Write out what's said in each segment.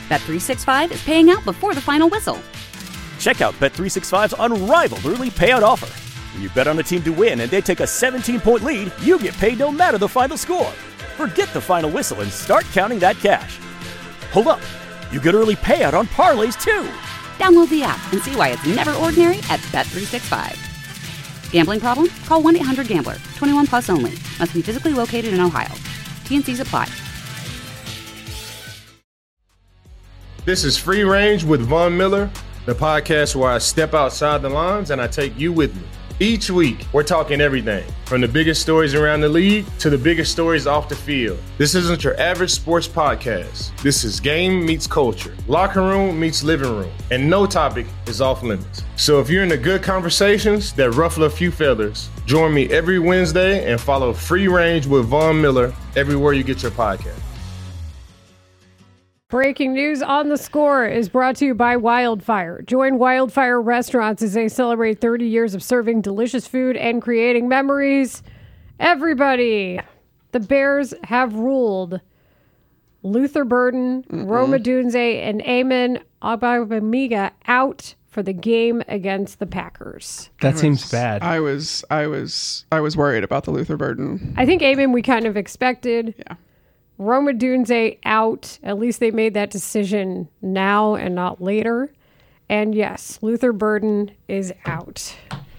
Bet365 is paying out before the final whistle. Check out Bet365's unrivaled early payout offer. When you bet on a team to win and they take a 17-point lead, you get paid no matter the final score. Forget the final whistle and start counting that cash. Hold up. You get early payout on parlays, too. Download the app and see why it's never ordinary at Bet365. Gambling problem? Call 1-800-GAMBLER. 21 plus only. Must be physically located in Ohio. T&Cs apply. This is Free Range with Von Miller, the podcast where I step outside the lines and I take you with me. Each week, we're talking everything from the biggest stories around the league to the biggest stories off the field. This isn't your average sports podcast. This is game meets culture, locker room meets living room, and no topic is off limits. So if you're into good conversations that ruffle a few feathers, join me every Wednesday and follow Free Range with Von Miller everywhere you get your podcast. Breaking news on The Score is brought to you by Wildfire. Join Wildfire Restaurants as they celebrate 30 years of serving delicious food and creating memories. Everybody, the Bears have ruled Luther Burden, Rome Odunze, and Amen Agbamiga out for the game against the Packers. That seems bad. I was worried about the Luther Burden. I think Amen we kind of expected. Yeah. Rome Odunze out. At least they made that decision now and not later. And yes, Luther Burden is out.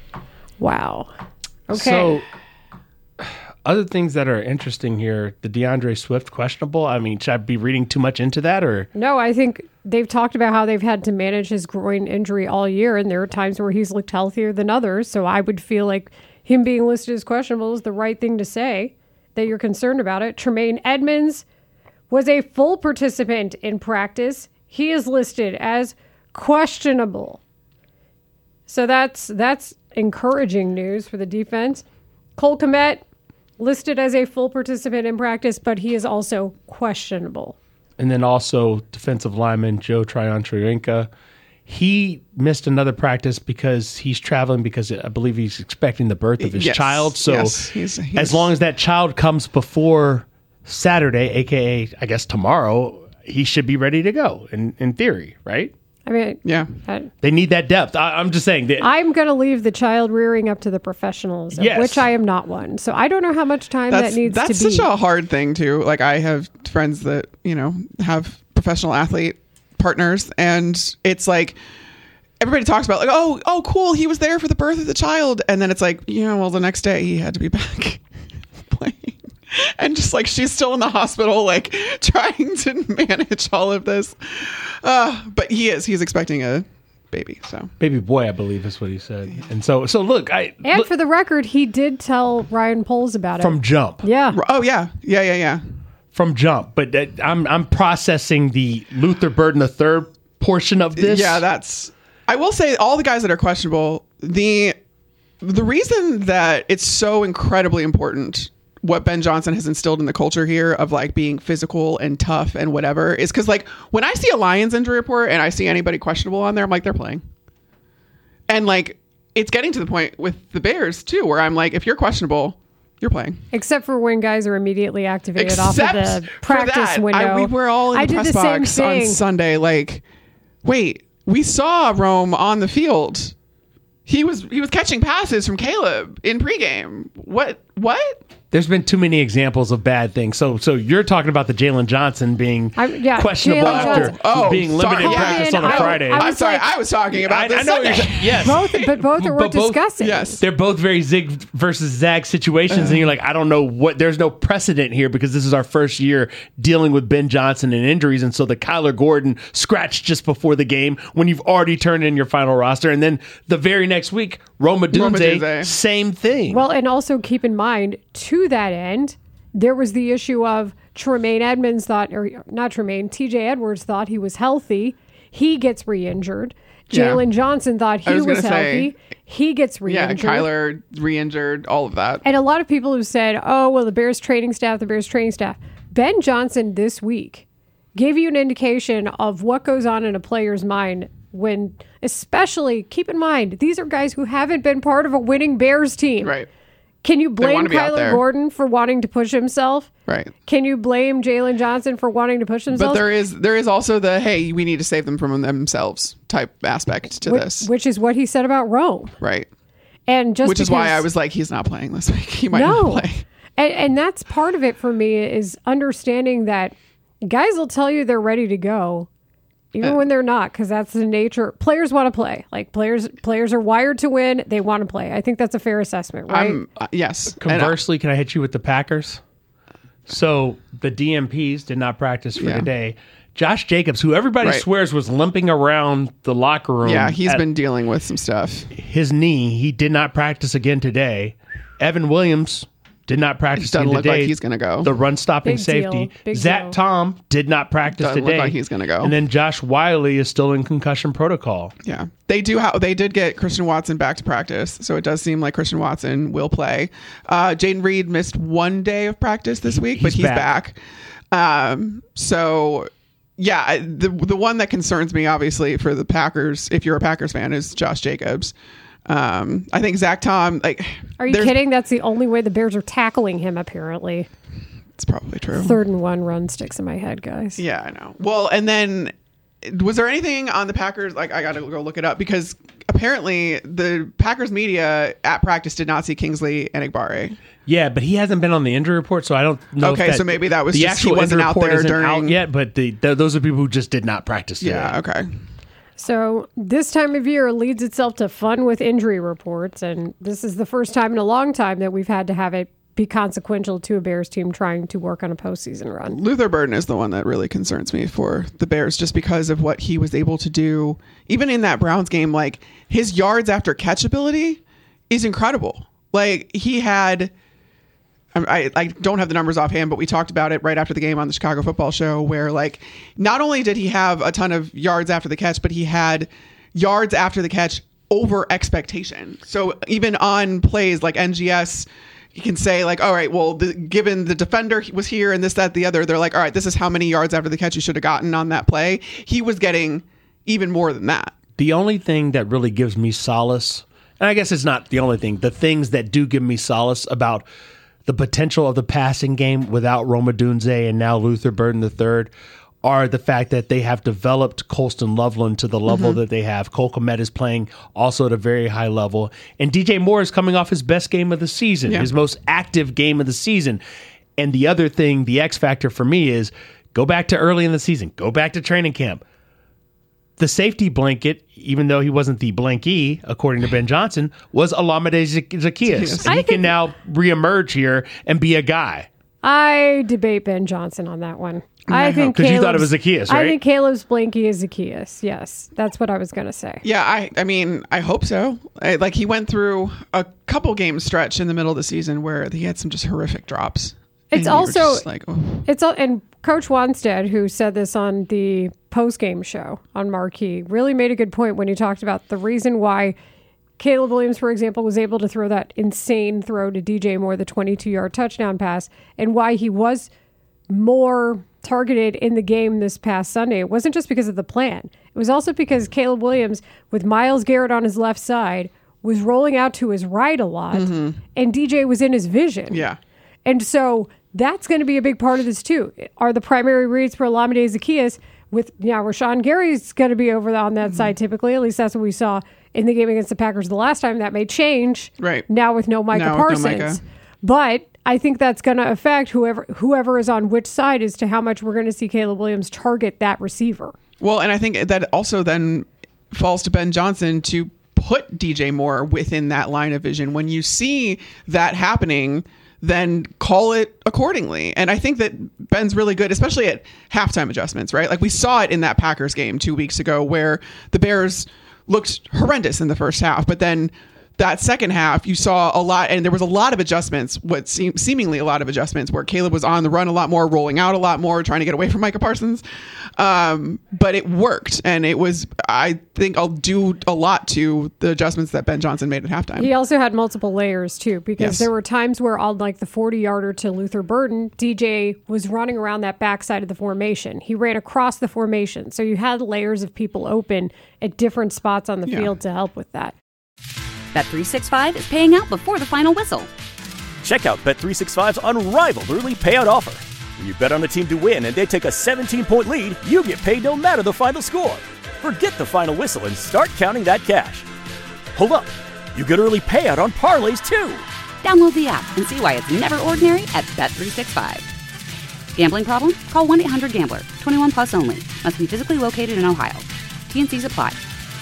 Wow. Okay. So, other things that are interesting here, the DeAndre Swift questionable. I mean, should I be reading too much into that or? No, I think they've talked about how they've had to manage his groin injury all year, and there are times where he's looked healthier than others. So I would feel like him being listed as questionable is the right thing to say, that you're concerned about it. Tremaine Edmonds was a full participant in practice. He is listed as questionable. So that's encouraging news for the defense. Cole Kmet listed as a full participant in practice, but he is also questionable. And then also defensive lineman Joe Tryon-Triorenka. He missed another practice because he's traveling because I believe he's expecting the birth of his child. So he's as long as that child comes before Saturday, a.k.a. I guess tomorrow, he should be ready to go in theory, right? I mean, yeah, they need that depth. I'm just saying that I'm going to leave the child rearing up to the professionals, of which I am not one. So I don't know how much time that needs to be. That's such a hard thing too. Like I have friends that, have professional athlete partners, and it's like everybody talks about like, oh cool, he was there for the birth of the child, and then it's like, well, the next day he had to be back playing, and just like she's still in the hospital like trying to manage all of this, but he's expecting a baby, so baby boy, I believe is what he said. And so look, for the record, he did tell Ryan Poles about it from jump. Yeah. Oh yeah. From jump, but I'm processing the Luther Burden III portion of this. Yeah, I will say all the guys that are questionable, the reason that it's so incredibly important what Ben Johnson has instilled in the culture here of like being physical and tough and whatever is because like when I see a Lions injury report and I see anybody questionable on there, I'm like, they're playing. And like it's getting to the point with the Bears too, where I'm like, if you're questionable, you're playing. Except for when guys are immediately activated off of the practice window. We were all in the press box on Sunday like, wait, we saw Rome on the field. He was catching passes from Caleb in pregame. What? There's been too many examples of bad things. So you're talking about the Jalen Johnson being questionable after being limited in practice on a Friday. I'm sorry. I was talking about this. I know Sunday. Yes. Both are worth discussing. Yes. They're both very zig versus zag situations. And you're like, I don't know there's no precedent here because this is our first year dealing with Ben Johnson and injuries. And so the Kyler Gordon scratch just before the game when you've already turned in your final roster. And then the very next week, Rome Odunze, same thing. Well, and also keep in mind, to that end, there was the issue of TJ Edwards thought he was healthy. He gets re-injured. Jalen Johnson thought he was healthy. He gets re-injured. Yeah, Kyler re-injured, all of that. And a lot of people have said, oh, well, the Bears training staff. Ben Johnson this week gave you an indication of what goes on in a player's mind when, especially, keep in mind, these are guys who haven't been part of a winning Bears team. Right. Can you blame wanna be out Kyler there. Gordon for wanting to push himself? Right. Can you blame Jalen Johnson for wanting to push himself? But there is also the, hey, we need to save them from themselves type aspect to this. Which is what he said about Rome. Right. And just Which is why because- I was like, he's not playing this week. He might not play. And that's part of it for me is understanding that guys will tell you they're ready to go even when they're not, because that's the nature. Players want to play. Like players are wired to win. They want to play. I think that's a fair assessment, right? Yes. Conversely, can I hit you with the Packers? So the DMPs did not practice for today. Josh Jacobs, who everybody swears was limping around the locker room. Yeah, he's been dealing with some stuff. His knee, he did not practice again today. Evan Williams did not practice Doesn't again look today. like he's going to go. The run-stopping Big deal. safety. Big Zach deal. Tom did not practice Doesn't today. look like he's going to go. And then Josh Wiley is still in concussion protocol. Yeah, they did get Christian Watson back to practice, so it does seem like Christian Watson will play. Jaden Reed missed 1 day of practice this week, but he's back. So yeah, the one that concerns me, obviously, for the Packers, if you're a Packers fan, is Josh Jacobs. I think Zach Tom, Are you kidding? That's the only way the Bears are tackling him, apparently. It's probably true. 3rd and 1 run sticks in my head, guys. Yeah, I know. Well, and then was there anything on the Packers? I got to go look it up because apparently the Packers media at practice did not see Kingsley Enagbare. Yeah, but he hasn't been on the injury report, so I don't know. Okay, if so maybe that was the just he actual wasn't injury out report there isn't during out yet. But those are people who just did not practice today. Yeah. Okay. So this time of year leads itself to fun with injury reports, and this is the first time in a long time that we've had to have it be consequential to a Bears team trying to work on a postseason run. Luther Burden is the one that really concerns me for the Bears just because of what he was able to do. Even in that Browns game, his yards after catch ability is incredible. He had... I don't have the numbers offhand, but we talked about it right after the game on the Chicago Football Show where not only did he have a ton of yards after the catch, but he had yards after the catch over expectation. So even on plays like NGS, you can say all right, well, given the defender was here and this, that, the other, they're like, all right, this is how many yards after the catch you should have gotten on that play. He was getting even more than that. The only thing that really gives me solace, and I guess it's not the only thing, the things that do give me solace about the potential of the passing game without Rome Odunze and now Luther Burden III are the fact that they have developed Colston Loveland to the level that they have. Cole Kmet is playing also at a very high level. And DJ Moore is coming off his best game of the season, his most active game of the season. And the other thing, the X factor for me is go back to early in the season, go back to training camp. The safety blanket, even though he wasn't the blankie, according to Ben Johnson, was Olamide Zaccheaus. And he can now reemerge here and be a guy. I debate Ben Johnson on that one. I think because you thought it was Zaccheaus, right? I think Caleb's blankie is Zaccheaus. Yes, that's what I was going to say. Yeah, I mean, I hope so. He went through a couple game stretch in the middle of the season where he had some just horrific drops. It's And you were also just it's and Coach Wanstead, who said this on the post-game show on Marquee, really made a good point when he talked about the reason why Caleb Williams, for example, was able to throw that insane throw to DJ Moore, the 22-yard touchdown pass, and why he was more targeted in the game this past Sunday. It wasn't just because of the plan. It was also because Caleb Williams, with Myles Garrett on his left side, was rolling out to his right a lot, and DJ was in his vision. Yeah. And so that's going to be a big part of this too. Are the primary reads for Olamide Zaccheaus with Rashawn Gary's going to be over on that side typically. At least that's what we saw in the game against the Packers the last time. That may change now with no Micah Parsons. But I think that's going to affect whoever is on which side as to how much we're going to see Caleb Williams target that receiver. Well, and I think that also then falls to Ben Johnson to put DJ Moore within that line of vision. When you see that happening, then call it accordingly. And I think that Ben's really good, especially at halftime adjustments, right? We saw it in that Packers game 2 weeks ago where the Bears looked horrendous in the first half, but then that second half, you saw a lot, and there was a lot of adjustments, seemingly a lot of adjustments, where Caleb was on the run a lot more, rolling out a lot more, trying to get away from Micah Parsons. But it worked, and it was, I think, I'll do a lot to the adjustments that Ben Johnson made at halftime. He also had multiple layers, too, because there were times where on the 40-yarder to Luther Burden, DJ was running around that backside of the formation. He ran across the formation, so you had layers of people open at different spots on the field to help with that. Bet365 is paying out before the final whistle. Check out Bet365's unrivaled early payout offer. When you bet on a team to win and they take a 17-point lead, you get paid no matter the final score. Forget the final whistle and start counting that cash. Hold up. You get early payout on parlays, too. Download the app and see why it's never ordinary at Bet365. Gambling problem? Call 1-800-GAMBLER. 21 plus only. Must be physically located in Ohio. T&Cs apply.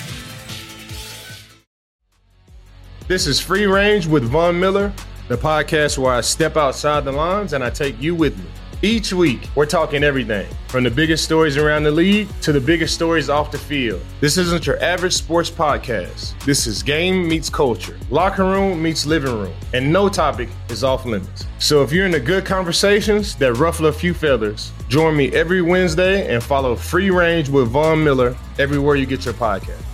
This is Free Range with Von Miller, the podcast where I step outside the lines and I take you with me. Each week, we're talking everything from the biggest stories around the league to the biggest stories off the field. This isn't your average sports podcast. This is game meets culture, locker room meets living room, and no topic is off limits. So if you're into good conversations that ruffle a few feathers, join me every Wednesday and follow Free Range with Von Miller everywhere you get your podcast.